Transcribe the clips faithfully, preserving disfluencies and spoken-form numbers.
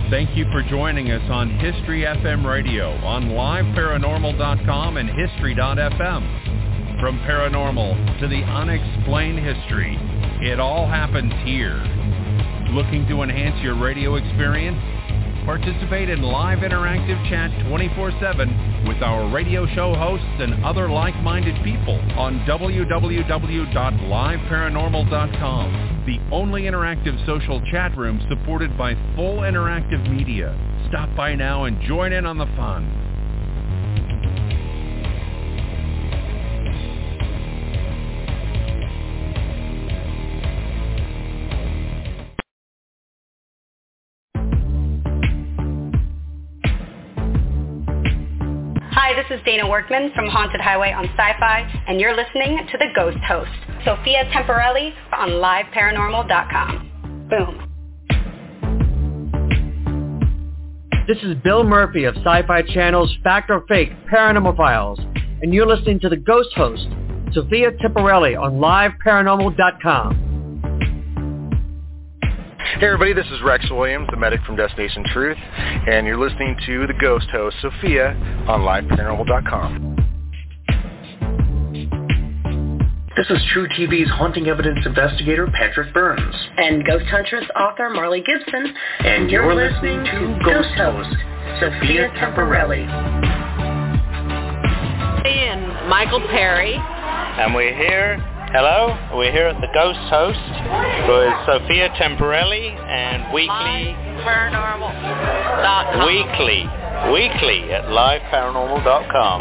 Thank you for joining us on History F M Radio on live paranormal dot com and history dot f m. From paranormal to the unexplained history, it all happens here. Looking to enhance your radio experience? Participate in live interactive chat twenty-four seven with our radio show hosts and other like-minded people on w w w dot live paranormal dot com, the only interactive social chat room supported by full interactive media. Stop by now and join in on the fun. Hi, this is Dana Workman from Haunted Highway on Sci-Fi, and you're listening to The Ghost Host, Sophia Temporelli on live paranormal dot com. Boom. This is Bill Murphy of Sci-Fi Channel's Fact or Fake Paranormal Files, and you're listening to The Ghost Host, Sophia Temporelli on live paranormal dot com. Hey everybody, this is Rex Williams, the medic from Destination Truth, and you're listening to The Ghost Host, Sophia, on live paranormal dot com. This is True T V's haunting evidence investigator, Patrick Burns. And Ghost Huntress author, Marley Gibson. And, and you're, you're listening, listening to Ghost Host, Sophia Temporelli. And Michael Perry. And we're here. Hello, we're here at the Ghost Host with Sophia Temporelli and weekly paranormal dot com. Weekly, weekly at live paranormal dot com.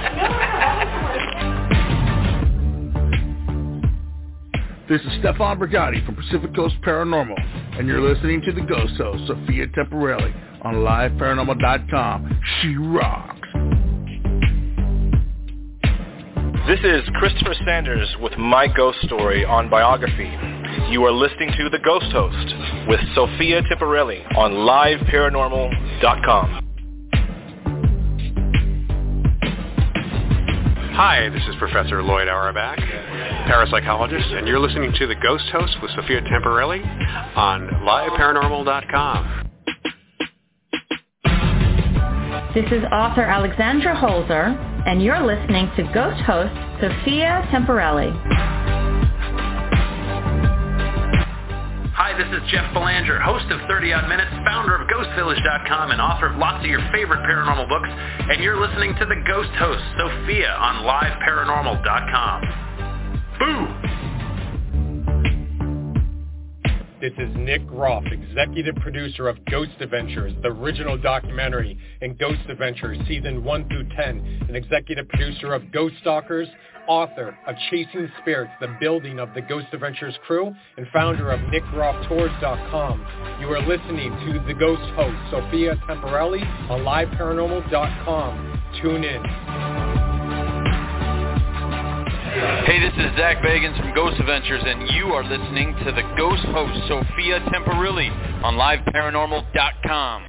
This is Stefan Brigatti from Pacific Coast Paranormal, and you're listening to the Ghost Host, Sophia Temporelli, on live paranormal dot com. She rocks. This is Christopher Sanders with My Ghost Story on Biography. You are listening to The Ghost Host with Sophia Temporelli on live paranormal dot com. Hi, this is Professor Lloyd Auerbach, parapsychologist, and you're listening to The Ghost Host with Sophia Temporelli on live paranormal dot com. This is author Alexandra Holzer, and you're listening to Ghost Host Sophia Temporelli. Hi, this is Jeff Belanger, host of thirty odd minutes, founder of ghost village dot com, and author of lots of your favorite paranormal books, and you're listening to the Ghost Host, Sophia, on live paranormal dot com. Boo! This is Nick Groff, executive producer of Ghost Adventures, the original documentary, and Ghost Adventures Season one through ten, and executive producer of Ghost Stalkers, author of Chasing Spirits, the building of the Ghost Adventures crew, and founder of nick groff tours dot com. You are listening to The Ghost Host, Sophia Temporelli, on live paranormal dot com. Tune in. Hey, this is Zach Bagans from Ghost Adventures, and you are listening to the Ghost Host, Sophia Temporelli, on live paranormal dot com.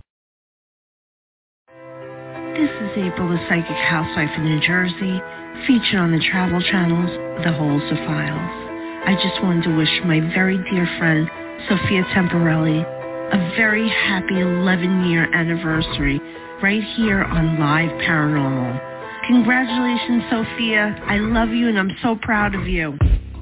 This is April, the psychic housewife in New Jersey, featured on the travel channels, The Holzer Files. I just wanted to wish my very dear friend, Sophia Temporelli, a very happy eleven-year anniversary right here on Live Paranormal. Congratulations, Sophia. I love you, and I'm so proud of you.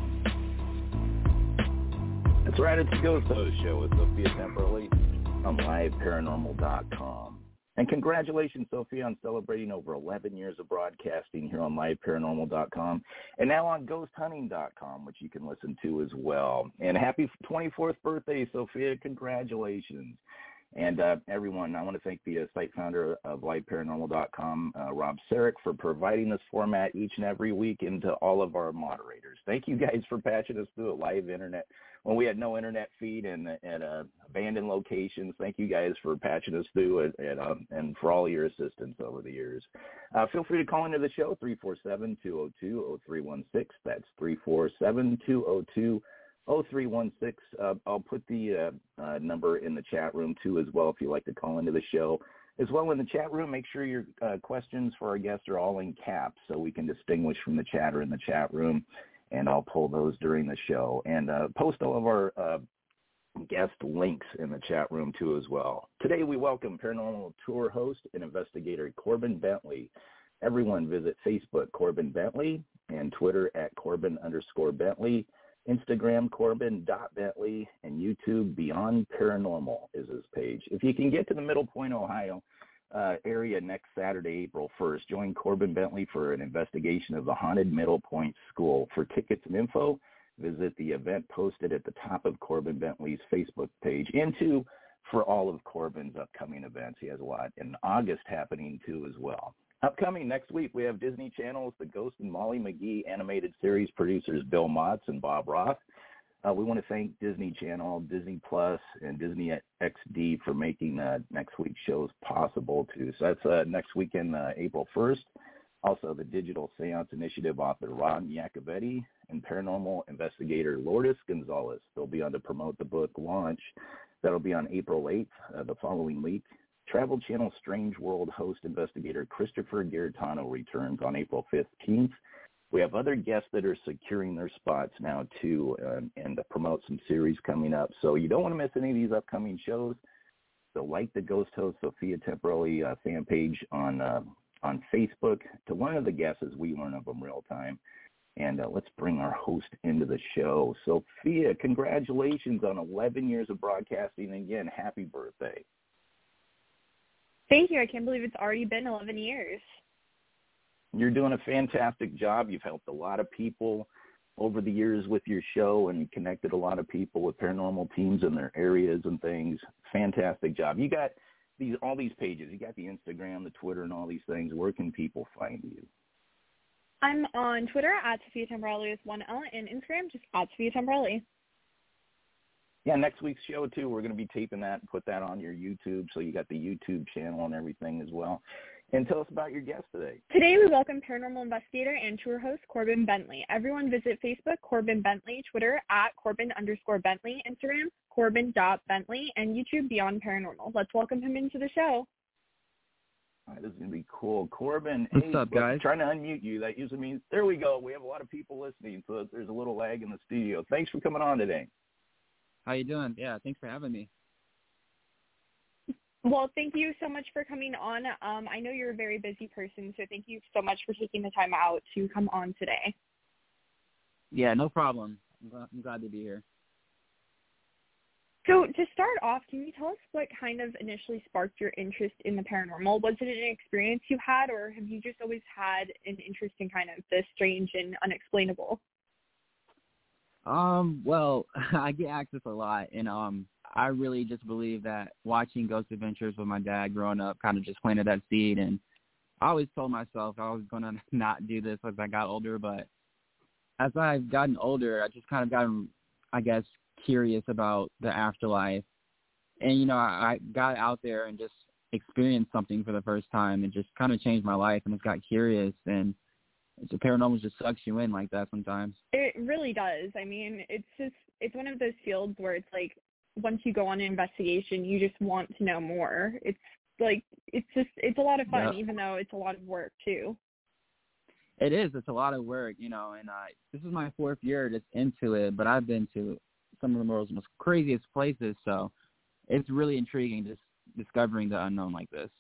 That's right. It's the Ghost Host Show with Sophia Temporelli on live paranormal dot com. And congratulations, Sophia, on celebrating over eleven years of broadcasting here on live paranormal dot com and now on ghost hunting dot com, which you can listen to as well. And happy twenty-fourth birthday, Sophia. Congratulations. And uh, everyone, I want to thank the uh, site founder of live paranormal dot com, uh, Rob Sarek, for providing this format each and every week, and to all of our moderators. Thank you guys for patching us through a live internet when we had no internet feed and at uh, abandoned locations. Thank you guys for patching us through it, and, uh, and for all your assistance over the years. Uh, feel free to call into the show, three four seven, two zero two, zero three one six. That's three four seven, two zero two, zero three one six. Uh, I'll put the uh, uh, number in the chat room, too, as well, if you'd like to call into the show. As well, in the chat room, make sure your uh, questions for our guests are all in caps so we can distinguish from the chatter in the chat room, and I'll pull those during the show. And uh, post all of our uh, guest guest links in the chat room, too, as well. Today, we welcome paranormal tour host and investigator Corbin Bentley. Everyone visit Facebook, Corbin Bentley, and Twitter at Corbin underscore Bentley, Instagram, Corbin.Bentley, and YouTube, Beyond Paranormal is his page. If you can get to the Middle Point, Ohio uh, area next Saturday, April first, join Corbin Bentley for an investigation of the haunted Middle Point School. For tickets and info, visit the event posted at the top of Corbin Bentley's Facebook page. And two, for all of Corbin's upcoming events. He has a lot in August happening, too, as well. Upcoming next week, we have Disney Channel's The Ghost and Molly McGee animated series producers Bill Motz and Bob Roth. Uh, we want to thank Disney Channel, Disney Plus, and Disney X D for making uh, next week's shows possible, too. So that's uh, next weekend, uh, April first. Also, the Digital Seance Initiative author Ron Iacovetti and paranormal investigator Lourdes Gonzalez. They'll be on to promote the book launch. That'll be on April eighth, uh, the following week. Travel Channel Strange World host investigator Christopher Garitano returns on April fifteenth. We have other guests that are securing their spots now, too, um, and to promote some series coming up. So you don't want to miss any of these upcoming shows. So like the Ghost Host Sophia Temporelli uh, fan page on uh, on Facebook to learn of the guests as we learn of them real time. And uh, let's bring our host into the show. Sophia, congratulations on eleven years of broadcasting. And again, happy birthday. Thank you. I can't believe it's already been eleven years. You're doing a fantastic job. You've helped a lot of people over the years with your show and connected a lot of people with paranormal teams in their areas and things. Fantastic job. You got these all these pages. You got the Instagram, the Twitter, and all these things. Where can people find you? I'm on Twitter at Sophia Temporelli with one L, and Instagram just at Sophia Temporelli. Yeah, next week's show, too, we're going to be taping that and put that on your YouTube, so you got the YouTube channel and everything as well. And tell us about your guest today. Today we welcome paranormal investigator and tour host Corbin Bentley. Everyone visit Facebook, Corbin Bentley, Twitter at Corbin underscore Bentley, Instagram, Corbin.Bentley, and YouTube, Beyond Paranormal. Let's welcome him into the show. All right, this is going to be cool. Corbin, what's hey, up, guys? Trying to unmute you. That usually means, there we go. We have a lot of people listening, so there's a little lag in the studio. Thanks for coming on today. How you doing? Yeah, thanks for having me. Well, thank you so much for coming on. Um, I know you're a very busy person, so thank you so much for taking the time out to come on today. Yeah, no problem. I'm glad, I'm glad to be here. So to start off, can you tell us what kind of initially sparked your interest in the paranormal? Was it an experience you had, or have you just always had an interest in kind of the strange and unexplainable? Um, well, I get asked this a lot, and um, I really just believe that watching Ghost Adventures with my dad growing up kind of just planted that seed, and I always told myself I was going to not do this as I got older, but as I've gotten older, I just kind of gotten, I guess, curious about the afterlife, and, you know, I, I got out there and just experienced something for the first time. It just kind of changed my life, and just got curious, and the paranormal just sucks you in like that sometimes. It really does. I mean, it's just, it's one of those fields where it's like, once you go on an investigation, you just want to know more. It's like, it's just, it's a lot of fun, yeah. Even though it's a lot of work too. It is. It's a lot of work, you know, and uh, this is my fourth year just into it, but I've been to some of the world's most craziest places, so it's really intriguing just discovering the unknown like this.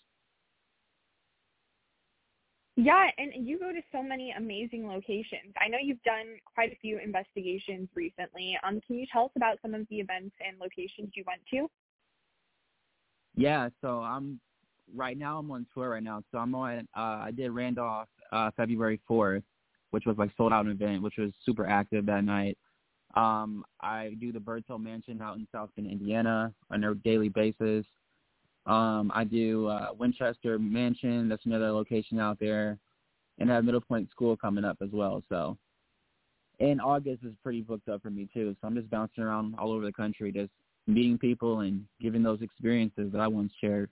Yeah, and you go to so many amazing locations. I know you've done quite a few investigations recently. Um, can you tell us about some of the events and locations you went to? Yeah, so I'm right now I'm on tour right now. So I'm on. Uh, I did Randolph uh, February fourth, which was like sold out event, which was super active that night. Um, I do the Birds Hill Mansion out in South Bend, Indiana, on a daily basis. Um, I do uh, Winchester Mansion. That's another location out there. And I have Middle Point School coming up as well. So, and August is pretty booked up for me too. So I'm just bouncing around all over the country, just meeting people and giving those experiences that I once shared.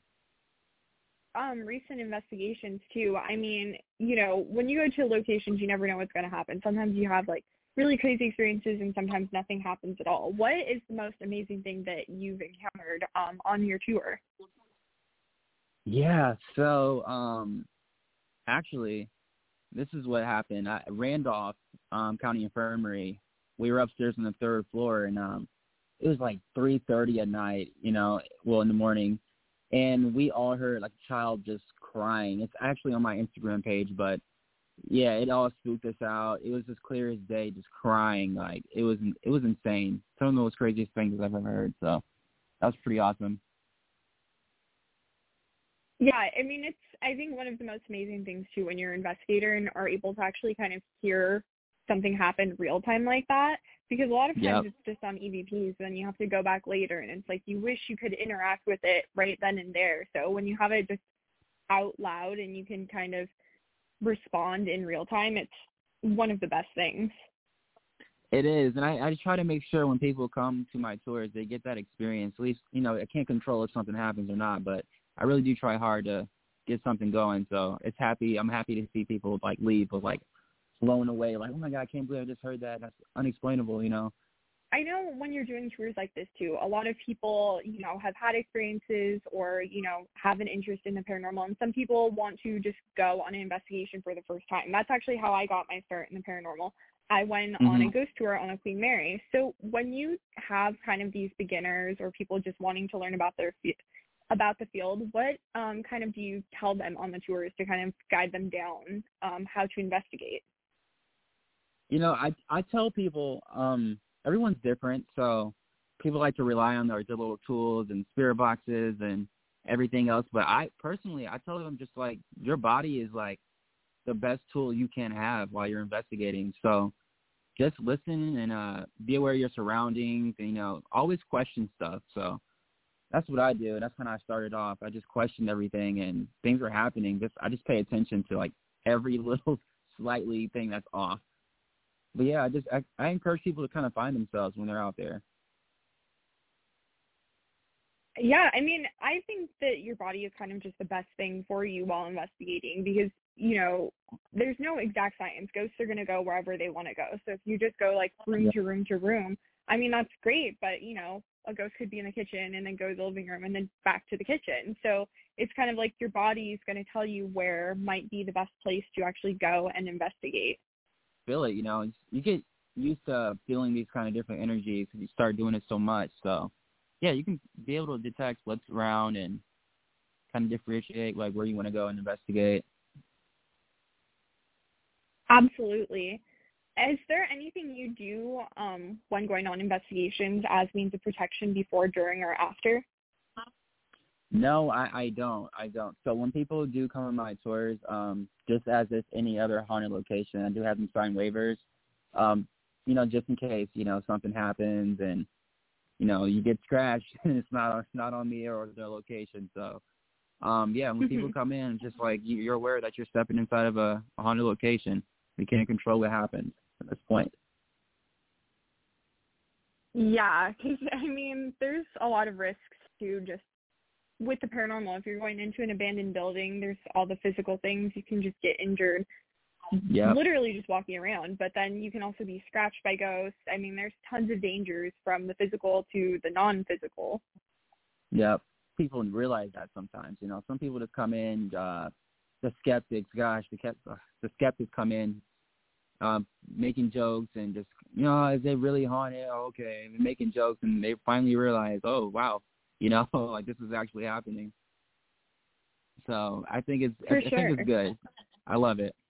Um, recent investigations too. I mean, you know, when you go to locations, you never know what's going to happen. Sometimes you have like really crazy experiences, and sometimes nothing happens at all. What is the most amazing thing that you've encountered um, on your tour? Yeah, so um, actually, this is what happened. At Randolph um, County Infirmary, we were upstairs on the third floor, and um, it was like three thirty at night, you know, well, in the morning. And we all heard like a child just crying. It's actually on my Instagram page, but yeah, it all spooked us out. It was as clear as day, just crying. Like it was, it was insane. Some of the most craziest things I've ever heard. So that was pretty awesome. Yeah, I mean, it's, I think one of the most amazing things too when you're an investigator and are able to actually kind of hear something happen real time like that, because a lot of times yep. it's just on E V Ps, then you have to go back later and it's like you wish you could interact with it right then and there. So when you have it just out loud and you can kind of respond in real time, it's one of the best things. It is, and I, I try to make sure when people come to my tours, they get that experience. At least, you know, I can't control if something happens or not, but I really do try hard to get something going. So it's happy. I'm happy to see people like leave with like blown away, like, oh my God, I can't believe I just heard that. That's unexplainable, you know. I know when you're doing tours like this too, a lot of people, you know, have had experiences or, you know, have an interest in the paranormal, and some people want to just go on an investigation for the first time. That's actually how I got my start in the paranormal. I went mm-hmm. on a ghost tour on a Queen Mary. So when you have kind of these beginners or people just wanting to learn about their about the field, what um, kind of do you tell them on the tours to kind of guide them down um, how to investigate? You know, I I tell people um, everyone's different, so people like to rely on their, their little tools and spirit boxes and everything else. But I personally, I tell them just like your body is like the best tool you can have while you're investigating. So just listen and uh, be aware of your surroundings. And, you know, always question stuff. So that's what I do. That's when I started off. I just questioned everything, and things were happening. Just I just pay attention to like every little slightly thing that's off. But yeah, I just I, I encourage people to kind of find themselves when they're out there. Yeah, I mean, I think that your body is kind of just the best thing for you while investigating because, you know, there's no exact science. Ghosts are going to go wherever they want to go. So if you just go like room yeah. to room to room, I mean, that's great. But, you know, a ghost could be in the kitchen and then go to the living room and then back to the kitchen. So it's kind of like your body is going to tell you where might be the best place to actually go and investigate. Feel it, you know, you get used to feeling these kind of different energies because you start doing it so much. So, yeah, you can be able to detect what's around and kind of differentiate like where you want to go and investigate. Absolutely. Is there anything you do um, when going on investigations as means of protection before, during, or after? No, I, I don't. I don't. So when people do come on my tours, um, just as if any other haunted location, I do have them sign waivers, um, you know, just in case, you know, something happens and, you know, you get scratched and it's not, it's not on me or their location. So, um, yeah, when mm-hmm. people come in, just like you, you're aware that you're stepping inside of a, a haunted location. We can't control what happens at this point. Yeah, because, I mean, there's a lot of risks to just with the paranormal. If you're going into an abandoned building, there's all the physical things. You can just get injured yep. literally just walking around. But then you can also be scratched by ghosts. I mean, there's tons of dangers from the physical to the non-physical. Yep. People realize that sometimes. You know, some people just come in, uh, the skeptics, gosh, the, uh, the skeptics come in um, making jokes and just, you know, is it really haunted? Oh, okay. And making jokes, and they finally realize, oh, wow. You know, like this is actually happening. So I think it's For I, sure. I think it's good. I love it.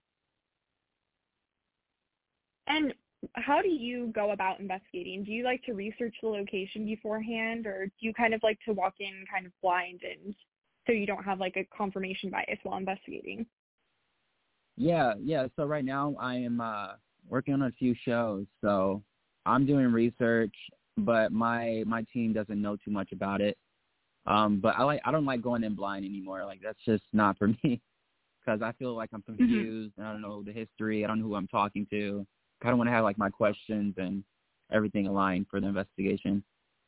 And how do you go about investigating? Do you like to research the location beforehand, or do you kind of like to walk in kind of blind and so you don't have like a confirmation bias while investigating? Yeah, yeah. So right now I am uh, working on a few shows. So I'm doing research, but my my team doesn't know too much about it. Um, but I like I don't like going in blind anymore. Like that's just not for me because I feel like I'm confused mm-hmm. and I don't know the history. I don't know who I'm talking to. I kind of want to have like my questions and everything aligned for the investigation.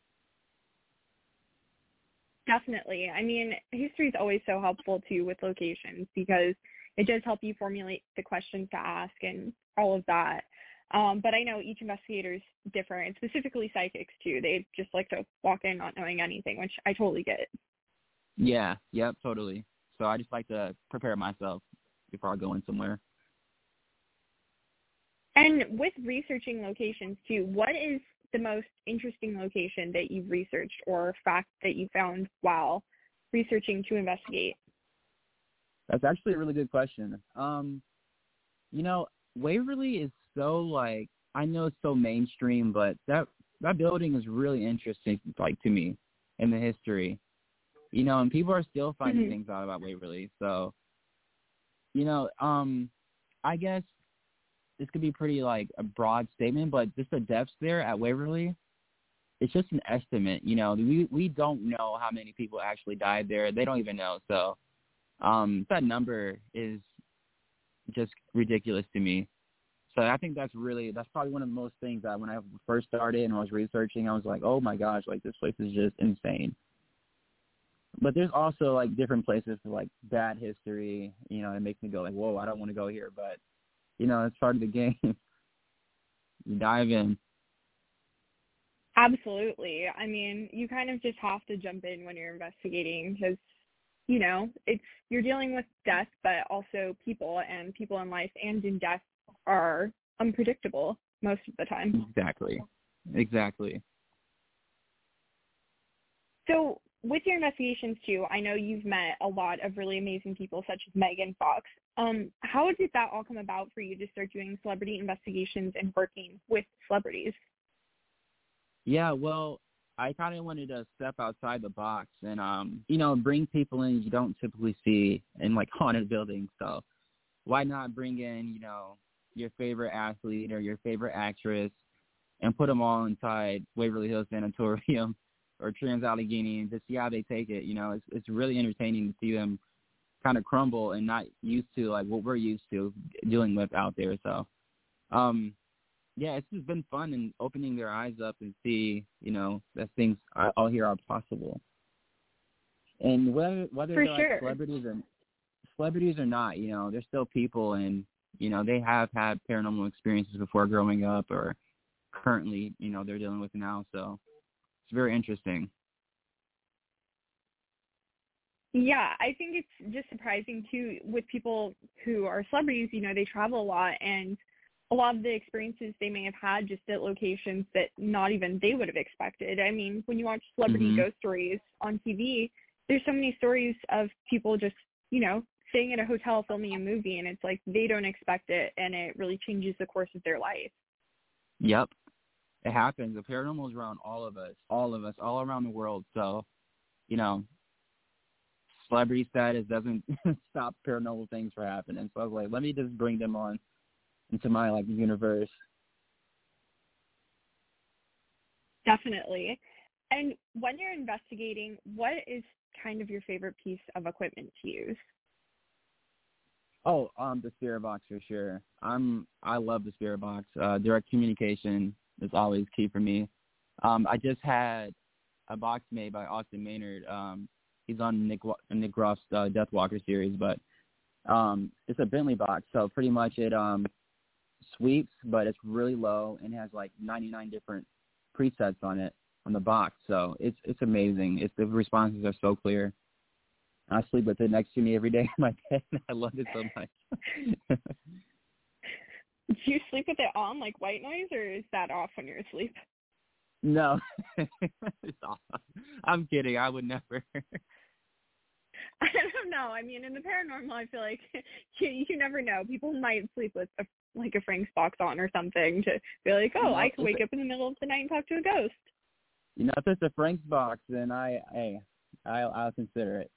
Definitely. I mean, history is always so helpful too with locations because it does help you formulate the questions to ask and all of that. Um, but I know each investigator is different, and specifically psychics too. They just like to walk in not knowing anything, which I totally get. Yeah, yep, totally. So I just like to prepare myself before I go in somewhere. And with researching locations too, what is the most interesting location that you've researched or fact that you found while researching to investigate? That's actually a really good question. Um, you know, Waverly is so, like, I know it's so mainstream, but that that building is really interesting, like, to me, in the history. You know, and people are still finding mm-hmm. things out about Waverly. So, you know, um, I guess this could be pretty, like, a broad statement, but just the depths there at Waverly, it's just an estimate. You know, we we don't know how many people actually died there. They don't even know. So um, that number is just ridiculous to me. So I think that's really, that's probably one of the most things that when I first started and I was researching, I was like, oh my gosh, like this place is just insane. But there's also like different places for like bad history, you know, it makes me go like, whoa, I don't want to go here. But, you know, it's part of the game. You dive in. Absolutely. I mean, you kind of just have to jump in when you're investigating because, you know, it's, you're dealing with death, but also people, and people in life and in death are unpredictable most of the time. Exactly. Exactly. So with your investigations too, I know you've met a lot of really amazing people such as Megan Fox. Um, how did that all come about for you to start doing celebrity investigations and working with celebrities? Yeah, well, I kind of wanted to step outside the box and, um, you know, bring people in you don't typically see in, like, haunted buildings. So why not bring in, you know, your favorite athlete or your favorite actress and put them all inside Waverly Hills Sanatorium or Trans-Allegheny and just see how they take it. You know, it's it's really entertaining to see them kind of crumble and not used to, like, what we're used to dealing with out there. So, um, yeah, it's just been fun and opening their eyes up and see, you know, that things out here are possible. And whether whether For they're sure. like celebrities or celebrities or not, you know, they're still people, and you know they have had paranormal experiences before growing up, or currently, you know, they're dealing with now. So it's very interesting. Yeah, I think it's just surprising too with people who are celebrities. You know, they travel a lot, and a lot of the experiences they may have had just at locations that not even they would have expected. I mean, when you watch celebrity Mm-hmm. ghost stories on T V, there's so many stories of people just, you know, staying at a hotel filming a movie, and it's like they don't expect it, and it really changes the course of their life. Yep. It happens. The paranormal is around all of us, all of us, all around the world. So, you know, celebrity status doesn't stop paranormal things from happening. So I was like, let me just bring them on into my, like, universe. Definitely. And when you're investigating, what is kind of your favorite piece of equipment to use? Oh, um, the spirit box for sure. I'm I love the spirit box. Uh, direct communication is always key for me. Um, I just had a box made by Austin Maynard. Um, he's on Nick Nick Groff's uh, Death Walker series, but um, it's a Bentley box. So pretty much it um sweeps, but it's really low and has like ninety-nine different presets on it on the box. So it's it's amazing. It's the responses are so clear. I sleep with it next to me every day in my bed. I love it so much. Do you sleep with it on, like white noise, or is that off when you're asleep? No, it's off. I'm kidding. I would never. I don't know. I mean, in the paranormal, I feel like you, you never know. People might sleep with a, like a Frank's box on or something to be like, oh, You know, I could if wake it- up in the middle of the night and talk to a ghost. You know, if it's a Frank's box, then I, hey, I'll, I'll consider it.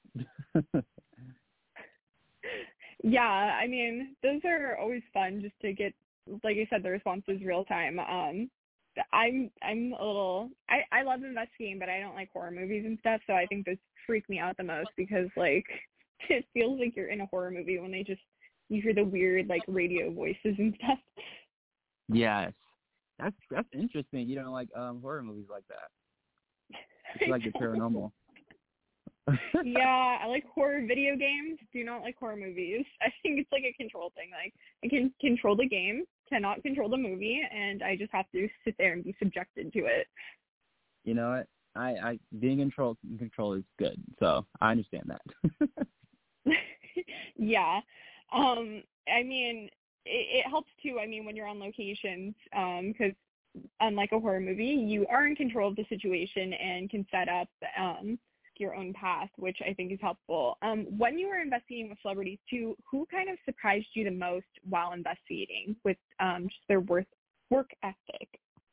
Yeah, I mean, those are always fun just to get, like I said, the responses real time. Um, I'm I'm a little, I, I love investigating, but I don't like horror movies and stuff, so I think those freak me out the most because, like, it feels like you're in a horror movie when they just, you hear the weird, like, radio voices and stuff. Yes. That's that's interesting. You don't like um, horror movies like that. It's like the paranormal. Yeah, I like horror video games. Do not like horror movies. I think it's like a control thing. Like, I can control the game, cannot control the movie, and I just have to sit there and be subjected to it. You know what? I, I being in control in control is good. So I understand that. Yeah. Um, I mean, it, it helps too. I mean, when you're on locations, because unlike a horror movie, you are in control of the situation and can set up um, your own path, which I think is helpful. Um, when you were investigating with celebrities too, who kind of surprised you the most while investigating with um, just their work work ethic?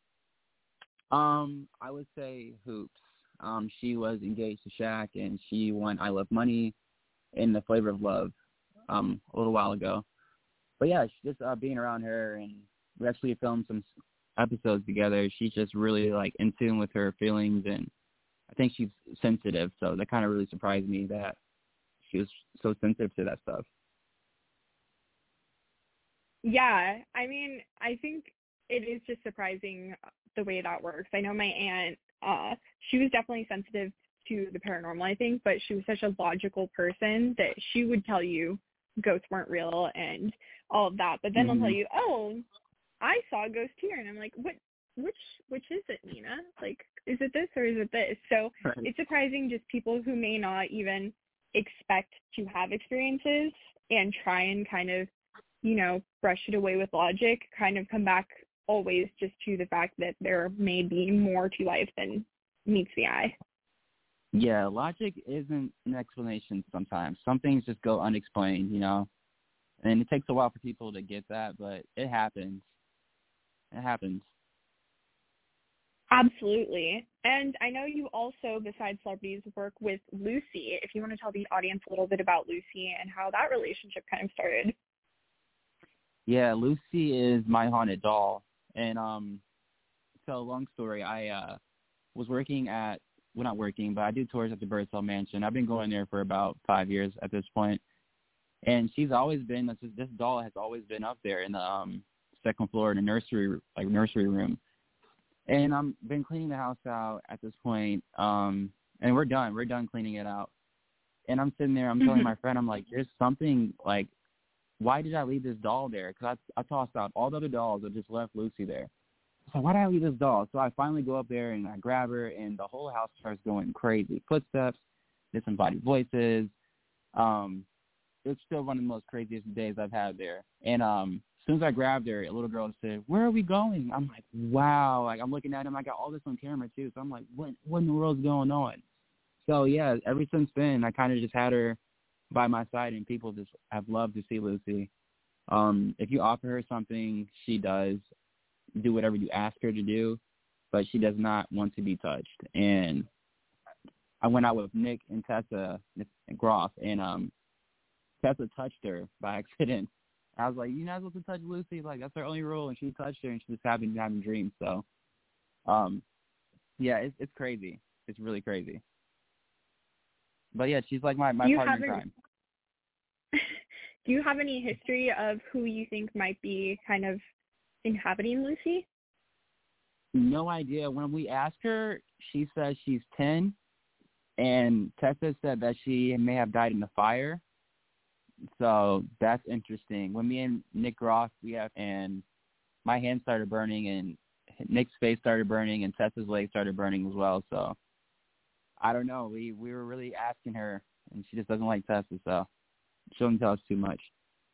Um, I would say Hoops. Um, she was engaged to Shaq, and she won I Love Money in The Flavor of Love um, a little while ago. But yeah, just uh, being around her, and we actually filmed some episodes together. She's just really like in tune with her feelings, and I think she's sensitive. So that kind of really surprised me that she was so sensitive to that stuff. Yeah, I mean, I think it is just surprising the way that works. I know my aunt, uh, she was definitely sensitive to the paranormal, I think, but she was such a logical person that she would tell you ghosts weren't real and all of that. But then mm-hmm. they'll tell you, oh, I saw a ghost here. And I'm like, what, which, which is it, Nina? Like, is it this or is it this? So right. It's surprising just people who may not even expect to have experiences and try and kind of, you know, brush it away with logic, kind of come back always just to the fact that there may be more to life than meets the eye. Yeah, logic isn't an explanation sometimes. Some things just go unexplained, you know, and it takes a while for people to get that, but it happens. It happens. Absolutely. And I know you also, besides celebrities, work with Lucy. If you want to tell the audience a little bit about Lucy and how that relationship kind of started. Yeah, Lucy is my haunted doll. And um, to tell a long story, I uh, was working at, well, not working, but I do tours at the Birdsell Mansion. I've been going there for about five years at this point. And she's always been, this, this doll has always been up there in the um, second floor in the nursery, like nursery room. And I've been cleaning the house out at this point, um, and we're done. We're done cleaning it out. And I'm sitting there, I'm telling mm-hmm. my friend, I'm like, there's something, like, why did I leave this doll there? Because I, I tossed out all the other dolls and just left Lucy there. So why did I leave this doll? So I finally go up there and I grab her, and the whole house starts going crazy. Footsteps, disembodied voices. Um, it's still one of the most craziest days I've had there. And um, as soon as I grabbed her, a little girl said, "Where are we going?" I'm like, wow. Like, I'm looking at him. I got all this on camera, too. So I'm like, what, what in the world's going on? So, yeah, ever since then, I kind of just had her by my side, and people just have loved to see Lucy. Um, if you offer her something, she does do whatever you ask her to do, but she does not want to be touched. And I went out with Nick and Tessa Groff, and um, Tessa touched her by accident. I was like, "You're not supposed to touch Lucy. Like, that's her only rule." And she touched her, and she was having having dreams. So, um, yeah, it's it's crazy. It's really crazy. But yeah, she's like my my partner in crime. Do you have any history of who you think might be kind of inhabiting Lucy? No idea. When we asked her, she says she's ten, and Tessa said that she may have died in the fire. So that's interesting. When me and Nick Groff, we have, and my hand started burning, and Nick's face started burning, and Tessa's leg started burning as well. So I don't know. We we were really asking her, and she just doesn't like Tessa, so she doesn't tell us too much.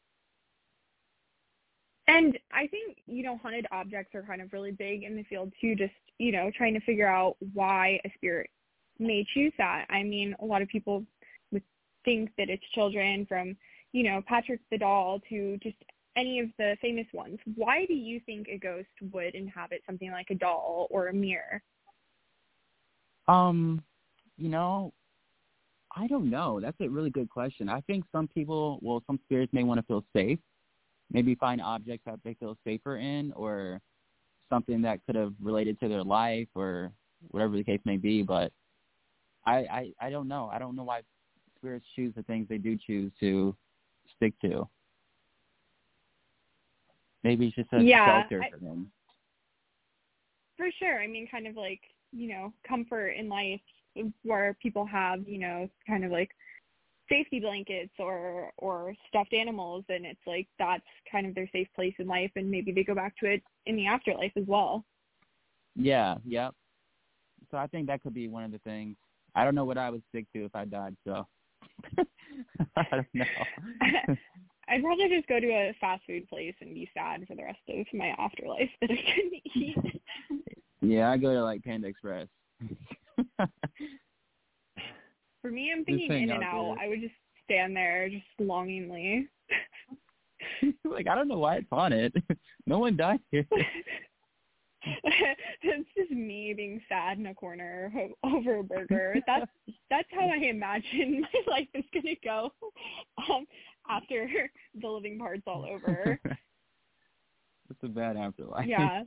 And I think, you know, haunted objects are kind of really big in the field too, just, you know, trying to figure out why a spirit may choose that. I mean, a lot of people would think that it's children, from, you know, Patrick the doll to just any of the famous ones. Why do you think a ghost would inhabit something like a doll or a mirror? Um, you know, I don't know. That's a really good question. I think some people, well, some spirits may want to feel safe. Maybe find objects that they feel safer in, or something that could have related to their life, or whatever the case may be. But I, I, I don't know. I don't know why spirits choose the things they do choose to stick to. Maybe it's just a yeah, shelter I, for them. For sure. I mean, kind of like, you know, comfort in life, where people have, you know, kind of like safety blankets or or stuffed animals, and it's like that's kind of their safe place in life, and maybe they go back to it in the afterlife as well. Yeah, yep. So I think that could be one of the things. I don't know what I would stick to if I died, so I don't know. I'd rather just go to a fast food place and be sad for the rest of my afterlife that I couldn't eat. Yeah, I go to like Panda Express. For me, I'm thinking In and Out. I would just stand there just longingly. Like, I don't know why it's on it. No one died here. It's just me being sad in a corner over a burger. That's that's how I imagine my life is going to go um, after the living part's all over. It's a bad afterlife. Yeah.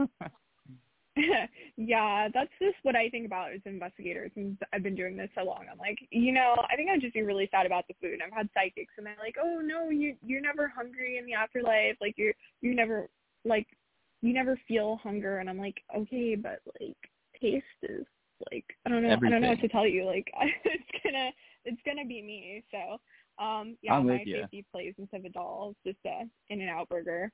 Yeah, that's just what I think about as an investigator since I've been doing this so long. I'm like, you know, I think I'd just be really sad about the food. I've had psychics and they're like, oh no, you you're never hungry in the afterlife. Like you're you never like you never feel hunger. And I'm like, okay, but like taste is like I don't know Everything. I don't know what to tell you. Like it's gonna it's gonna be me. So um yeah, I'm my with safety place instead of a doll is just a In-N-Out burger.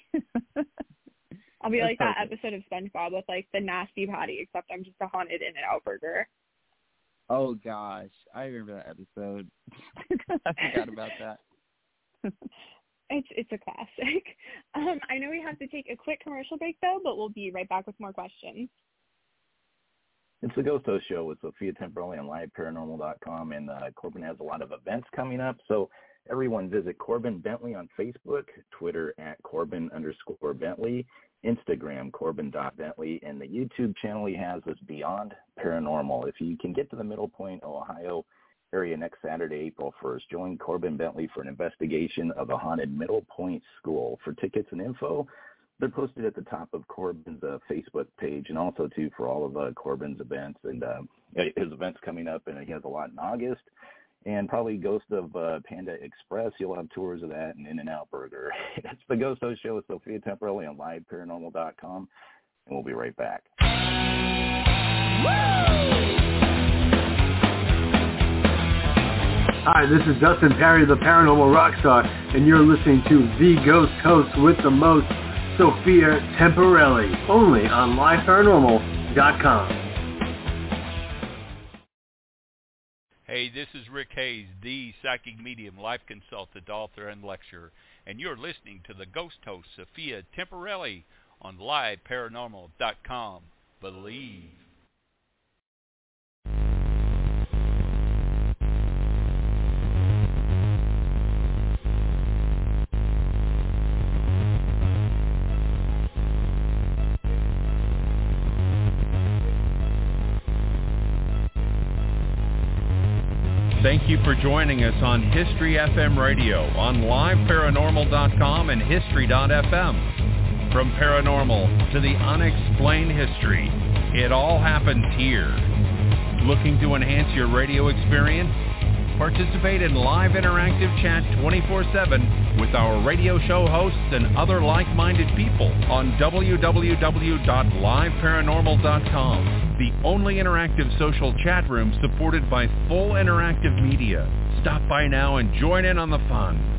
I'll be That's like perfect. that episode of SpongeBob with like the nasty patty, except I'm just a haunted In-N-Out burger. Oh gosh, I remember that episode. I forgot about that. It's it's a classic. Um, I know we have to take a quick commercial break though, but we'll be right back with more questions. It's the Ghost Host Show with Sophia Temperelli on live paranormal dot com, and uh, Corbin has a lot of events coming up, so everyone visit Corbin Bentley on Facebook, Twitter at Corbin underscore Bentley, Instagram Corbin.Bentley, and the YouTube channel he has is Beyond Paranormal. If you can get to the Middle Point, Ohio area next Saturday, April first, join Corbin Bentley for an investigation of a haunted Middle Point school. For tickets and info, they're posted at the top of Corbin's uh, Facebook page, and also, too, for all of uh, Corbin's events. And uh, his events coming up, and he has a lot in August. And probably Ghost of uh, Panda Express. You'll have tours of that and In-N-Out Burger. It's the Ghost Host Show with Sophia Temperelli on live paranormal dot com, and we'll be right back. Hi, this is Dustin Perry, the Paranormal Rockstar, and you're listening to The Ghost Host with the most, Sophia Temperelli, only on live paranormal dot com. Hey, this is Rick Hayes, the psychic medium, life consultant, author, and lecturer, and you're listening to the Ghost Host, Sophia Temperelli, on live paranormal dot com. Believe. Thank you for joining us on History F M Radio on live paranormal dot com and history dot f m. From paranormal to the unexplained history, it all happens here. Looking to enhance your radio experience? Participate in live interactive chat twenty-four seven with our radio show hosts and other like-minded people on w w w dot live paranormal dot com, the only interactive social chat room supported by full interactive media. Stop by now and join in on the fun.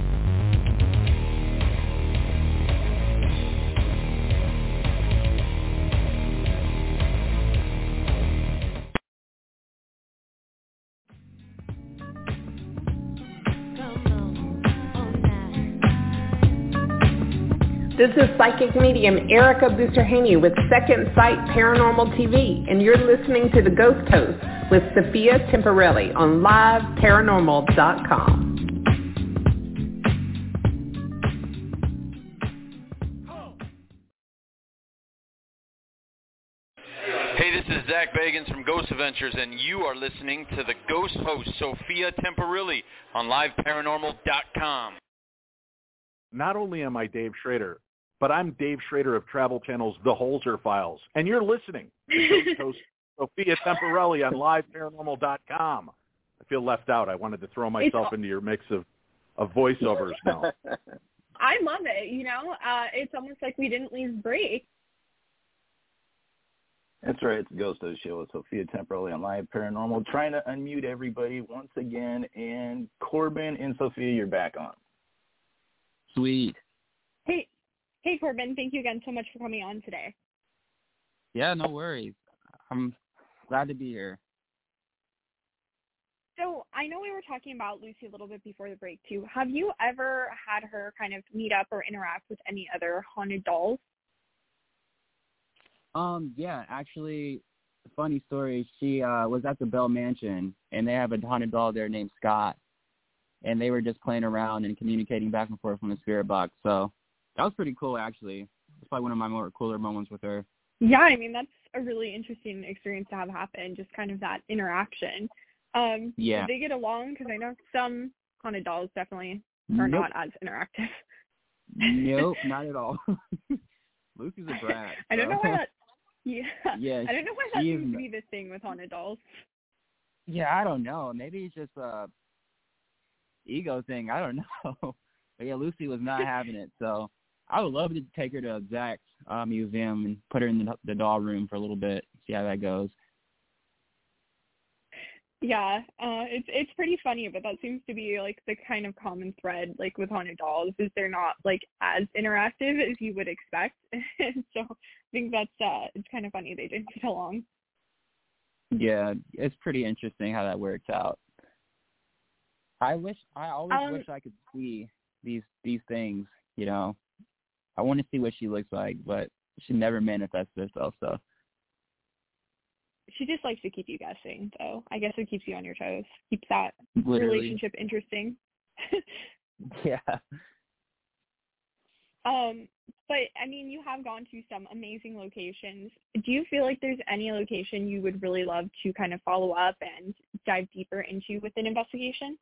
This is psychic medium Erica Booster-Haney with Second Sight Paranormal T V, and you're listening to The Ghost Host with Sophia Temperelli on live paranormal dot com. Hey, this is Zach Bagans from Ghost Adventures, and you are listening to The Ghost Host, Sophia Temperelli, on live paranormal dot com. Not only am I Dave Schrader, but I'm Dave Schrader of Travel Channel's The Holzer Files, and you're listening to Ghost Host Sophia Temperelli on live paranormal dot com. I feel left out. I wanted to throw myself It's, into your mix of, of voiceovers now. I love it. You know, uh, it's almost like we didn't leave break. That's right. It's the Ghost Host Show with Sophia Temperelli on Live Paranormal. Trying to unmute everybody once again, and Corbin and Sophia, you're back on. Sweet. Hey, hey, Corbin. Thank you again so much for coming on today. Yeah, no worries. I'm glad to be here. So I I know we were talking about Lucy a little bit before the break, too. Have you ever had her kind of meet up or interact with any other haunted dolls? Um, yeah, actually, funny story. She uh, was at the Bell Mansion, and they have a haunted doll there named Scott, and they were just playing around and communicating back and forth from the spirit box. So that was pretty cool, actually. It's probably one of my more cooler moments with her. Yeah, I mean, that's a really interesting experience to have happen, just kind of that interaction. Um, yeah. Did they get along? Because I know some haunted dolls definitely are nope. not as interactive. Nope, not at all. Lucy's a brat. So. I don't know why that. Yeah. Yeah. I don't know why that she, seems to be the thing with haunted dolls. Yeah, I don't know. Maybe it's just a ego thing. I don't know. But yeah, Lucy was not having it. So I would love to take her to Zach's uh, museum and put her in the, the doll room for a little bit, see how that goes. Yeah, uh, it's it's pretty funny, but that seems to be like the kind of common thread, like with haunted dolls, is they're not like as interactive as you would expect. So I think that's uh, it's kind of funny they didn't get along. Yeah, it's pretty interesting how that works out. I wish I always um, wish I could see these these things. You know, I want to see what she looks like, but she never manifests herself. So. She just likes to keep you guessing, so I guess it keeps you on your toes, keeps that Literally. relationship interesting. Yeah. Um, but I mean, you have gone to some amazing locations. Do you feel like there's any location you would really love to kind of follow up and dive deeper into with an investigation?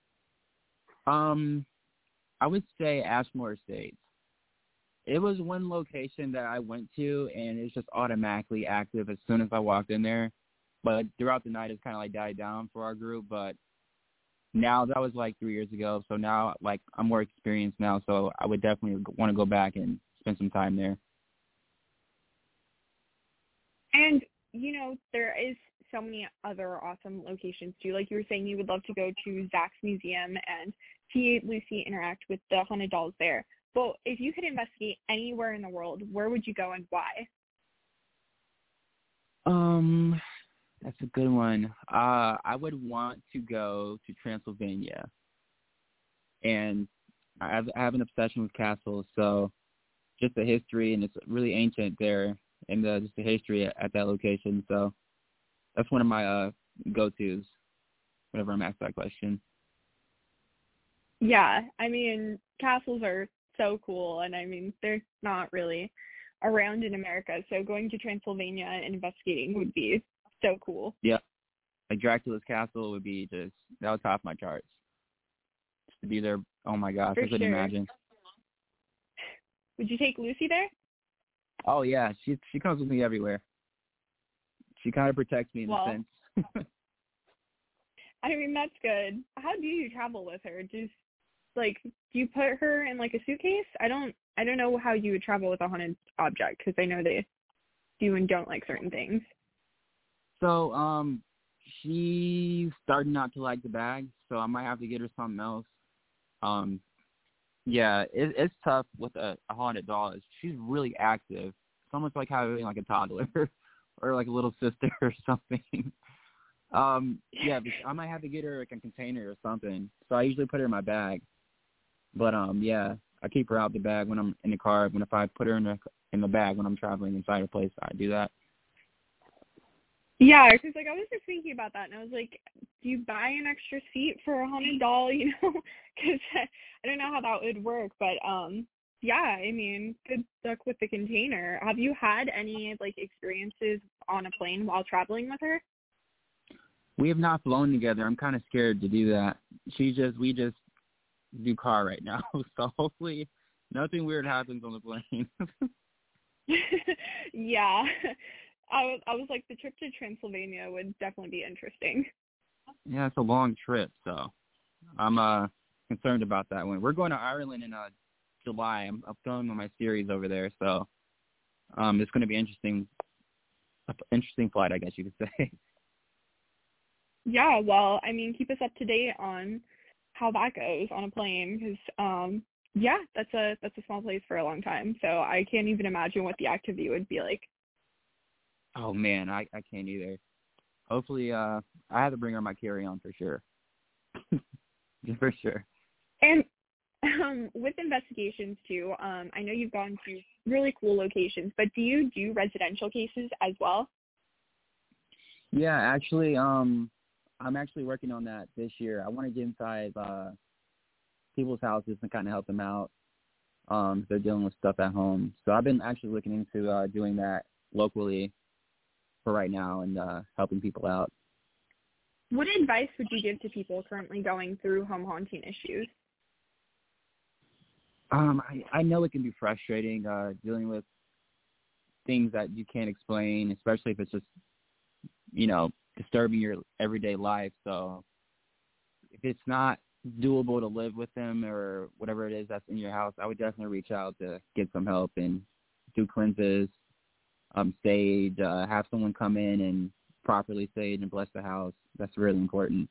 Um, I would say Ashmore Estates. It was one location that I went to, and it's just automatically active as soon as I walked in there. But throughout the night, it's kind of like died down for our group. But now, that was like three years ago, so now like I'm more experienced now, so I would definitely want to go back and spend some time there. And, you know, there is so many other awesome locations, too. Like you were saying, you would love to go to Zach's Museum and see Lucy interact with the haunted dolls there. Well, if you could investigate anywhere in the world, where would you go and why? Um, that's a good one. Uh, I would want to go to Transylvania. And I have, I have an obsession with castles, so just the history, and it's really ancient there, and the, just the history at, at that location. So that's one of my uh, go-tos whenever I'm asked that question. Yeah, I mean, castles are so cool, and I mean, they're not really around in America, so going to Transylvania and investigating would be so cool. Yeah, like Dracula's castle would be just, that would top my charts. Just to be there, oh my gosh, For I couldn't sure. imagine. Would you take Lucy there? Oh yeah, she she comes with me everywhere. She kind of protects me in well, a sense. I mean, that's good. How do you travel with her? Just like, do you put her in like a suitcase? I don't, I don't know how you would travel with a haunted object, because I know they do and don't like certain things. So, um, she's starting not to like the bag, so I might have to get her something else. Um, yeah, it, it's tough with a, a haunted doll. She's really active. It's almost like having like a toddler or like a little sister or something. um, yeah, but I might have to get her like a container or something. So I usually put her in my bag. But um, yeah, I keep her out the bag when I'm in the car. When if I put her in the in the bag when I'm traveling inside a place, I do that. Yeah, because like I was just thinking about that, and I was like, do you buy an extra seat for a haunted doll? You know, because I don't know how that would work. But um, yeah, I mean, good luck with the container. Have you had any like experiences on a plane while traveling with her? We have not flown together. I'm kind of scared to do that. She just we just. do car right now, so hopefully nothing weird happens on the plane. Yeah, I was I was like, the trip to Transylvania would definitely be interesting. Yeah, it's a long trip, so I'm uh concerned about that one. We're going to Ireland in uh July. I'm, I'm filming my series over there, so um it's going to be interesting. Interesting flight, I guess you could say. Yeah, well, I mean, keep us up to date on how that goes on a plane, because um yeah, that's a that's a small place for a long time, so I can't even imagine what the activity would be like. Oh man, I I can't either. Hopefully, uh I have to bring her my carry-on for sure. For sure. And um, with investigations too, um, I know you've gone to really cool locations, but do you do residential cases as well? Yeah, actually, um, I'm actually working on that this year. I want to get inside uh, people's houses and kind of help them out. Um, they're dealing with stuff at home. So I've been actually looking into uh, doing that locally for right now and uh, helping people out. What advice would you give to people currently going through home haunting issues? Um, I, I know it can be frustrating uh, dealing with things that you can't explain, especially if it's just, you know, disturbing your everyday life. So if it's not doable to live with them or whatever it is that's in your house, I would definitely reach out to get some help and do cleanses, um, sage, uh, have someone come in and properly sage and bless the house. That's really important.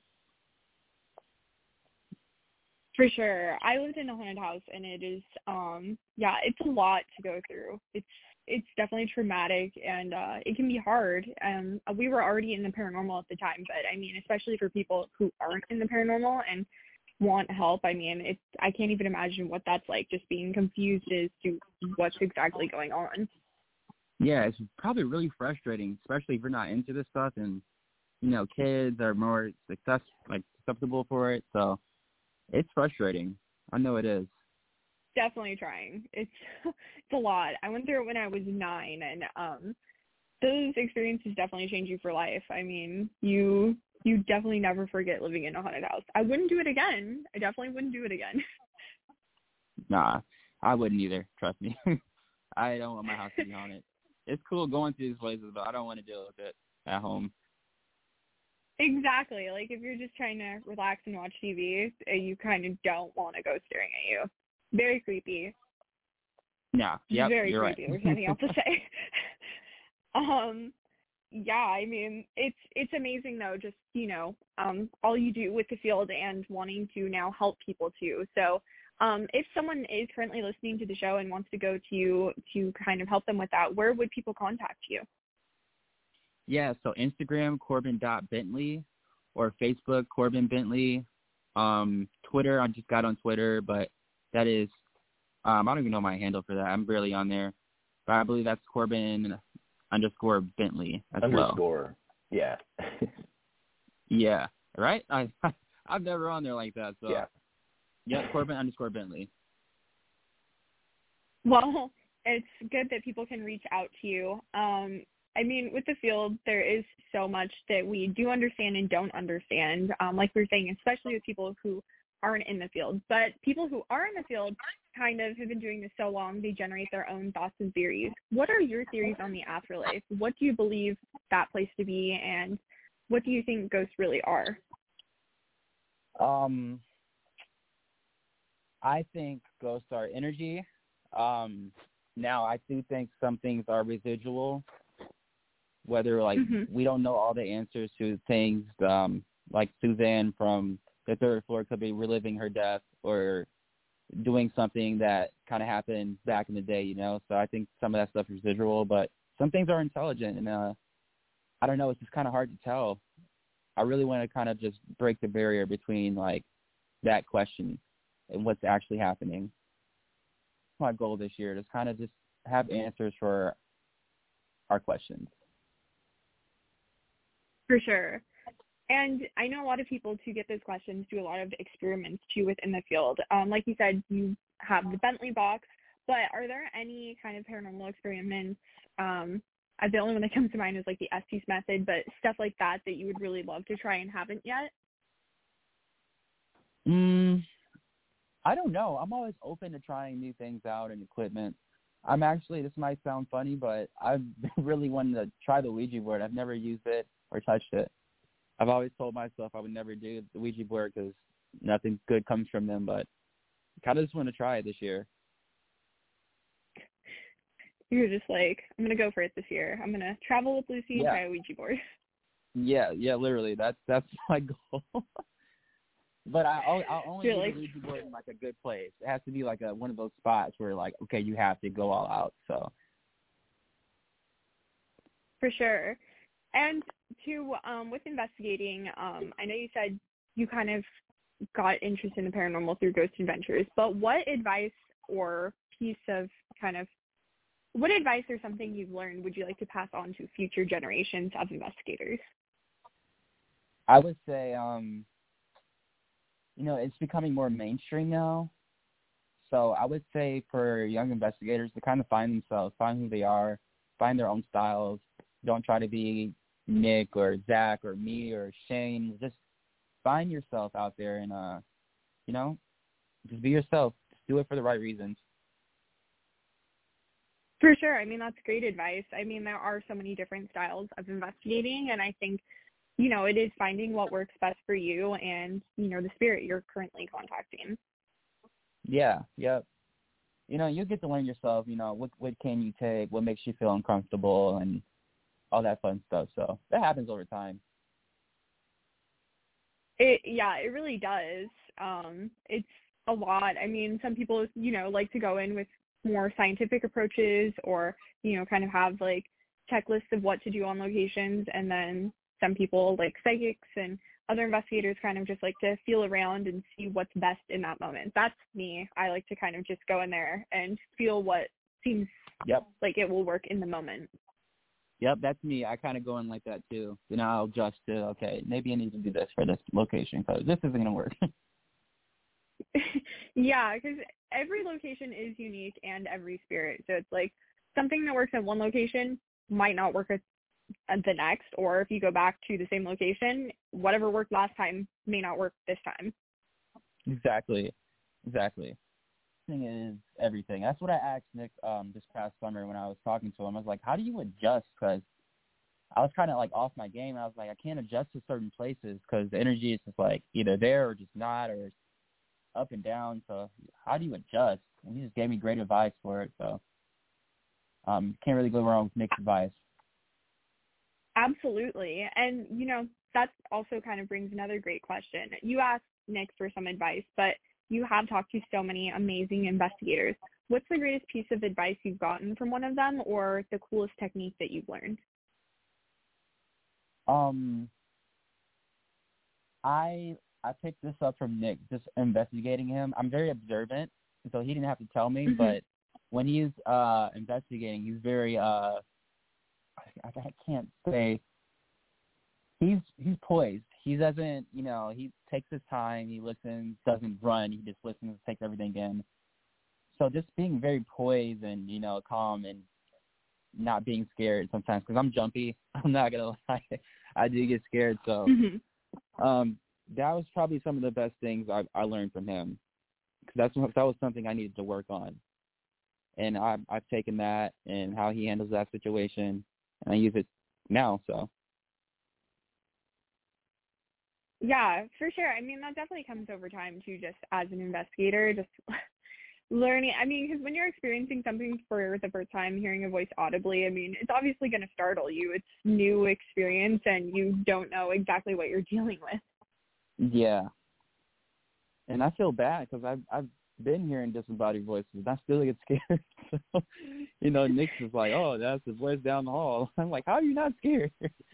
For sure. I lived in a haunted house, and it is, um, yeah, it's a lot to go through. It's it's definitely traumatic, and uh, it can be hard. Um, we were already in the paranormal at the time, but I mean, especially for people who aren't in the paranormal and want help, I mean, it's I can't even imagine what that's like, just being confused as to what's exactly going on. Yeah, it's probably really frustrating, especially if you're not into this stuff, and you know, kids are more success like susceptible for it, so it's frustrating. I know it is. Definitely trying. It's it's a lot. I went through it when I was nine, and um, those experiences definitely change you for life. I mean, you you definitely never forget living in a haunted house. I wouldn't do it again. I definitely wouldn't do it again. Nah, I wouldn't either. Trust me. I don't want my house to be haunted. It's cool going to these places, but I don't want to deal with it at home. Exactly. Like, if you're just trying to relax and watch T V, you kind of don't want to go staring at you. Very creepy. Yeah. Yep, Very you're creepy. right. There's nothing else to say. um, yeah, I mean, it's it's amazing, though, just, you know, um, all you do with the field and wanting to now help people, too. So um, if someone is currently listening to the show and wants to go to you to kind of help them with that, where would people contact you? Yeah, so Instagram, Corbin dot Bentley, or Facebook, Corbin Bentley. Um, Twitter, I just got on Twitter, but that is, um, I don't even know my handle for that. I'm barely on there. But I believe that's Corbin underscore Bentley as underscore. well. Yeah. Yeah, right? I, I'm never on there like that. So yeah. Yeah, Corbin underscore Bentley. Well, it's good that people can reach out to you. Um, I mean, with the field, there is so much that we do understand and don't understand, um, like we were saying, especially with people who aren't in the field. But people who are in the field kind of have been doing this so long, they generate their own thoughts and theories. What are your theories on the afterlife? What do you believe that place to be, and what do you think ghosts really are? Um, I think ghosts are energy. Um, now, I do think some things are residual. Whether, like, mm-hmm. we don't know all the answers to things, um, like Suzanne from the third floor could be reliving her death or doing something that kind of happened back in the day, you know? So I think some of that stuff is residual, but some things are intelligent, and uh, I don't know, it's just kind of hard to tell. I really want to kind of just break the barrier between, like, that question and what's actually happening. My goal this year is kind of just have answers for our questions. For sure. And I know a lot of people, to get those questions, do a lot of experiments, too, within the field. Um, like you said, you have the Bentley box, but are there any kind of paranormal experiments? Um, the only one that comes to mind is, like, the Estes method, but stuff like that that you would really love to try and haven't yet? Mm, I don't know. I'm always open to trying new things out and equipment. I'm actually, this might sound funny, but I've really wanted to try the Ouija board. I've never used it or touched it. I've always told myself I would never do the Ouija board because nothing good comes from them, but I kind of just want to try it this year. You're just like, I'm going to go for it this year. I'm going to travel with Lucy and yeah. try a Ouija board. Yeah, yeah, literally. That's that's my goal. But I, I'll, I'll only You're do like, the Ouija board in, like, a good place. It has to be, like, a one of those spots where, like, okay, you have to go all out, so. For sure. And to um, with investigating, um, I know you said you kind of got interested in the paranormal through Ghost Adventures, but what advice or piece of kind of, what advice or something you've learned would you like to pass on to future generations of investigators? I would say, um, you know, it's becoming more mainstream now. So I would say for young investigators to kind of find themselves, find who they are, find their own styles. Don't try to be Nick or Zach or me or Shane. Just find yourself out there and, uh, you know, just be yourself. Just do it for the right reasons. For sure. I mean, that's great advice. I mean, there are so many different styles of investigating, and I think, you know, it is finding what works best for you and, you know, the spirit you're currently contacting. Yeah, yep. You know, you get to learn yourself, you know, what what can you take, what makes you feel uncomfortable, and all that fun stuff. So that happens over time. It yeah, it really does. Um, it's a lot. I mean, some people, you know, like to go in with more scientific approaches or, you know, kind of have like checklists of what to do on locations, and then some people like psychics and other investigators kind of just like to feel around and see what's best in that moment. That's me. I like to kind of just go in there and feel what seems yep. like it will work in the moment. Yep, that's me. I kind of go in like that too. Then I'll adjust to, okay, maybe I need to do this for this location because this isn't going to work. Yeah, because every location is unique and every spirit. So it's like something that works at one location might not work at the next, or if you go back to the same location, whatever worked last time may not work this time. Exactly. Exactly. Thing is everything. That's what I asked Nick um, this past summer when I was talking to him. I was like, how do you adjust? Because I was kind of like off my game. I was like, I can't adjust to certain places because the energy is just like either there or just not, or it's up and down. So how do you adjust? And he just gave me great advice for it. So um, can't really go wrong with Nick's advice. Absolutely. And, you know, that also kind of brings another great question. You asked Nick for some advice, but you have talked to so many amazing investigators. What's the greatest piece of advice you've gotten from one of them, or the coolest technique that you've learned? Um, I I picked this up from Nick, just investigating him. I'm very observant, so he didn't have to tell me, Mm-hmm. but when he's uh, investigating, he's very, uh, I, I can't say, he's he's poised. He doesn't, you know, he takes his time, he listens, doesn't run, he just listens, takes everything in. So just being very poised and, you know, calm and not being scared sometimes, because I'm jumpy. I'm not going to lie. I do get scared. So Mm-hmm. um, that was probably some of the best things I, I learned from him, because that's that was something I needed to work on. And I, I've taken that and how he handles that situation, and I use it now. So. Yeah, for sure. I mean, that definitely comes over time too, just as an investigator, just learning. I mean, because when you're experiencing something for the first time, hearing a voice audibly, I mean, it's obviously going to startle you. It's new experience, and you don't know exactly what you're dealing with. Yeah. And I feel bad because I've, I've been hearing disembodied voices, and I still get scared. So, you know, Nick's just like, oh, that's his voice down the hall. I'm like, how are you not scared?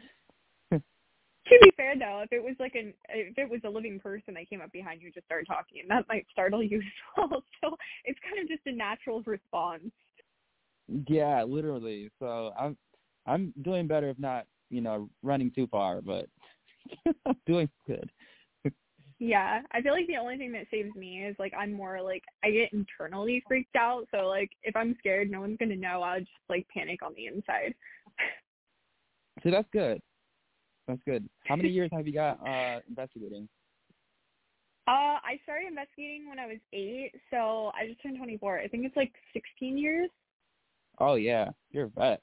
To be fair, though, if it was like an if it was a living person that came up behind you and just started talking, that might startle you as well. So it's kind of just a natural response. Yeah, literally. So I'm I'm doing better, if not, you know, running too far, but I'm doing good. Yeah, I feel like the only thing that saves me is like I'm more like I get internally freaked out. So like if I'm scared, no one's gonna know. I'll just like panic on the inside. See, that's good. That's good. How many years have you got uh, investigating? Uh, I started investigating when I was eight, so I just turned twenty-four. I think it's like sixteen years. Oh, yeah. You're a vet.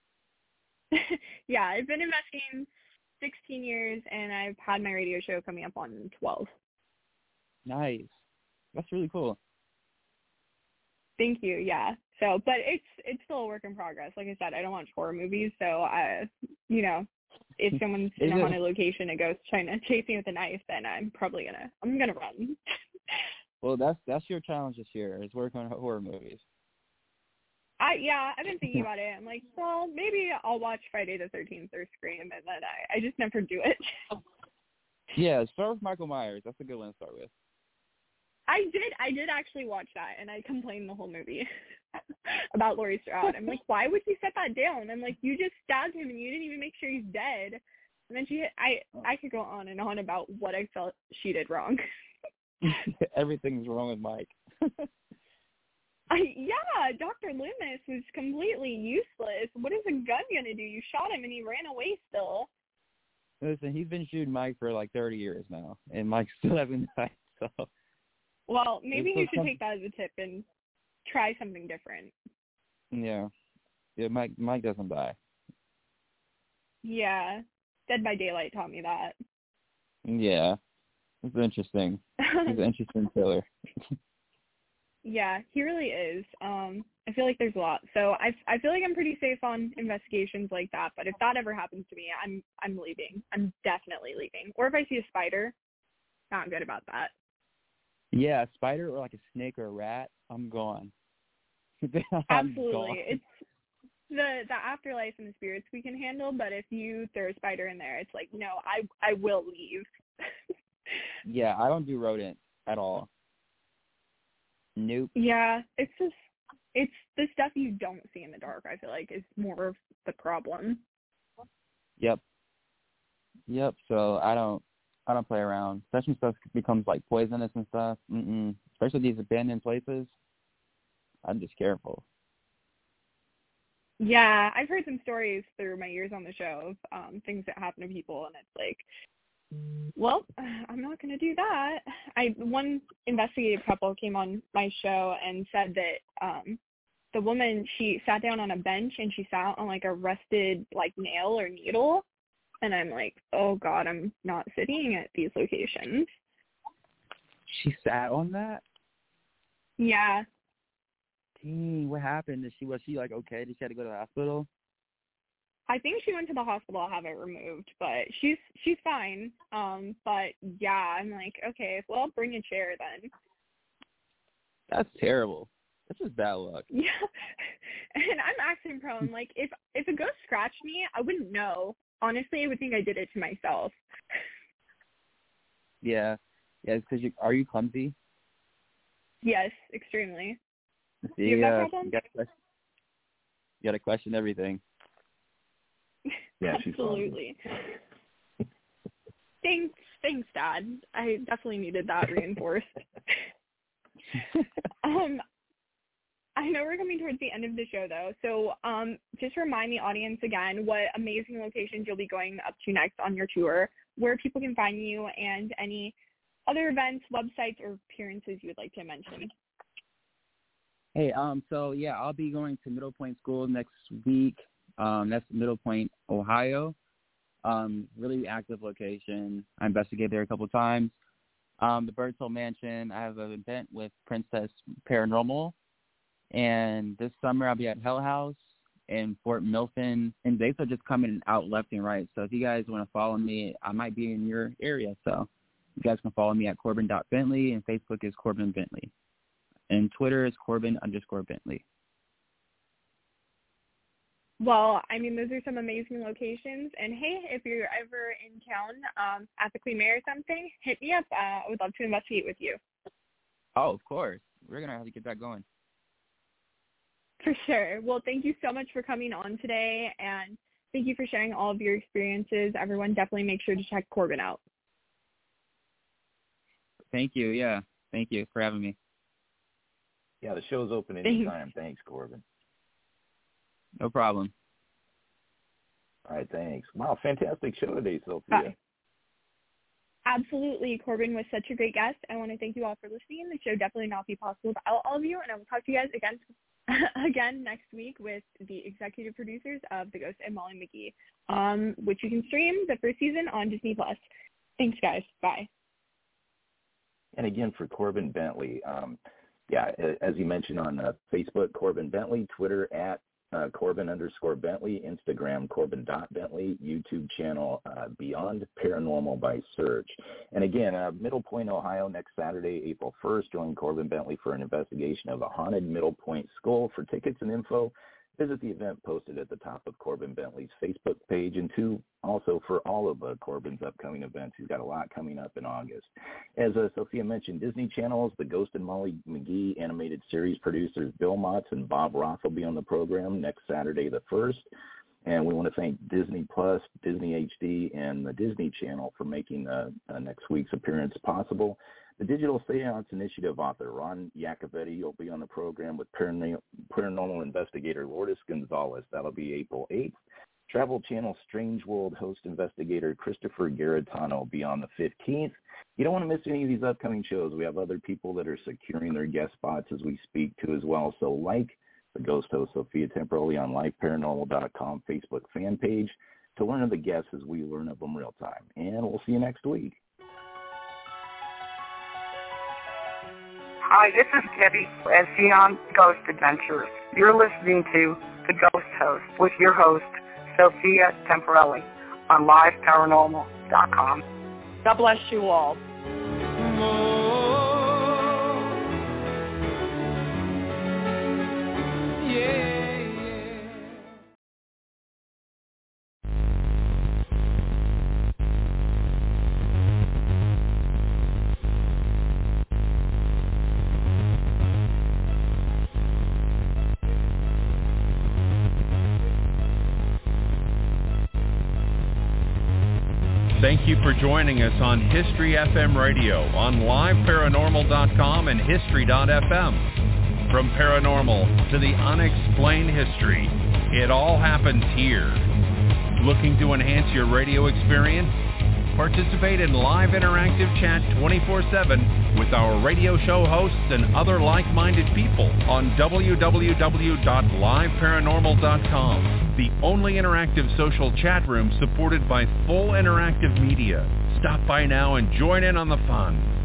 Yeah, I've been investigating sixteen years, and I've had my radio show coming up on twelve. Nice. That's really cool. Thank you, yeah. So, but it's it's still a work in progress. Like I said, I don't watch horror movies, so, I, you know, if someone's in a haunted location and goes trying to chase me with a knife, then I'm probably gonna I'm gonna run. Well, that's that's your challenge this year, is work on horror movies. I yeah, I've been thinking about it. I'm like, well, maybe I'll watch Friday the thirteenth or Scream, and then I, I just never do it. Yeah, start with Michael Myers. That's a good one to start with. I did. I did actually watch that, and I complained the whole movie about Laurie Strode. I'm like, why would you set that down? I'm like, you just stabbed him, and you didn't even make sure he's dead. And then she, I, I could go on and on about what I felt she did wrong. Everything's wrong with Mike. I, yeah, Doctor Loomis was completely useless. What is a gun gonna do? You shot him, and he ran away still. Listen, he's been shooting Mike for like thirty years now, and Mike still hasn't died. So. Well, maybe you should some... take that as a tip and try something different. Yeah, yeah. Mike, Mike doesn't die. Yeah, Dead by Daylight taught me that. Yeah, it's interesting. He's an interesting killer. Yeah, he really is. Um, I feel like there's a lot. So I, I feel like I'm pretty safe on investigations like that. But if that ever happens to me, I'm I'm leaving. I'm definitely leaving. Or if I see a spider, not good about that. Yeah, a spider or like a snake or a rat, I'm gone. I'm Absolutely. gone. It's the the afterlife and the spirits we can handle, but if you throw a spider in there, it's like, no, I I will leave. Yeah, I don't do rodents at all. Nope. Yeah, it's just it's the stuff you don't see in the dark, I feel like, is more of the problem. Yep. Yep, so I don't I don't play around. Especially when stuff becomes like poisonous and stuff. Mm-mm. Especially these abandoned places. I'm just careful. Yeah, I've heard some stories through my years on the show of um, things that happen to people, and it's like, well, I'm not going to do that. I one investigative couple came on my show and said that um, the woman, she sat down on a bench and she sat on like a rusted like nail or needle. And I'm like, oh, God, I'm not sitting at these locations. She sat on that? Yeah. Dang, what happened? Did she, was she, like, okay? Did she have to go to the hospital? I think she went to the hospital to have it removed, but she's she's fine. Um, but, yeah, I'm like, okay, well, bring a chair then. That's terrible. That's just bad luck. Yeah. And I'm accident prone. Like, if, if a ghost scratched me, I wouldn't know. Honestly, I would think I did it to myself. Yeah. Yeah, it's because you, are you clumsy? Yes, extremely. See, Do you have that uh, problem? you gotta question, you gotta question everything. Yeah, she's absolutely. Thanks, thanks, Dad. I definitely needed that reinforced. um, I know we're coming towards the end of the show, though, so um, just remind the audience again what amazing locations you'll be going up to next on your tour, where people can find you, and any other events, websites, or appearances you would like to mention. Hey, um, so, yeah, I'll be going to Middle Point School next week. Um, that's Middle Point, Ohio. Um, really active location. I investigated there a couple of times. Um, the Birdsville Mansion, I have an event with Princess Paranormal. And this summer I'll be at Hell House in Fort Milton. And dates are just coming out left and right. So if you guys want to follow me, I might be in your area. So you guys can follow me at Corbin dot Bentley, and Facebook is Corbin Bentley. And Twitter is Corbin underscore Bentley. Well, I mean, those are some amazing locations. And, hey, if you're ever in town um, at the Queen Mary or something, hit me up. Uh, I would love to investigate with you. Oh, of course. We're going to have to get that going. For sure. Well, thank you so much for coming on today, and thank you for sharing all of your experiences. Everyone, definitely make sure to check Corbin out. Thank you. Yeah. Thank you for having me. Yeah, the show's open anytime. Thanks, Thanks Corbin. No problem. All right, thanks. Wow, fantastic show today, Sophia. Bye. Absolutely. Corbin was such a great guest. I want to thank you all for listening. The show definitely not be possible without all of you, and I will talk to you guys again again next week with the executive producers of The Ghost and Molly McGee, um, which you can stream the first season on Disney Plus. Thanks, guys. Bye. And again, for Corbin Bentley, um, yeah, as you mentioned on uh, Facebook, Corbin Bentley, Twitter at uh, Corbin underscore Bentley, Instagram Corbin dot Bentley, YouTube channel uh, Beyond Paranormal by Search. And again, uh, Middle Point, Ohio, next Saturday, April first, join Corbin Bentley for an investigation of a haunted Middle Point school. For tickets and info, Visit the event posted at the top of Corbin Bentley's Facebook page, and two, also for all of uh, Corbin's upcoming events. He's got a lot coming up in August. As uh, Sophia mentioned, Disney Channel's The Ghost and Molly McGee animated series producers Bill Motz and Bob Roth will be on the program next Saturday the first. And we want to thank Disney Plus, Disney H D, and the Disney Channel for making uh, uh, next week's appearance possible. The Digital Seance Initiative author, Ron Iacovetti, will be on the program with paranormal, paranormal investigator Lourdes Gonzalez. That'll be April eighth. Travel Channel Strange World host investigator Christopher Garitano will be on the fifteenth. You don't want to miss any of these upcoming shows. We have other people that are securing their guest spots as we speak to as well. So like the Ghost Host Sophia Temperley on live paranormal dot com Facebook fan page to learn of the guests as we learn of them real time. And we'll see you next week. Hi, this is Debbie at Xeon Ghost Adventures. You're listening to The Ghost Host with your host, Sophia Temperelli, on live paranormal dot com. God bless you all. Thank you for joining us on History F M Radio on live paranormal dot com and history dot f m. From paranormal to the unexplained history, it all happens here. Looking to enhance your radio experience? Participate in live interactive chat twenty-four seven with our radio show hosts and other like-minded people on w w w dot live paranormal dot com, the only interactive social chat room supported by full interactive media. Stop by now and join in on the fun.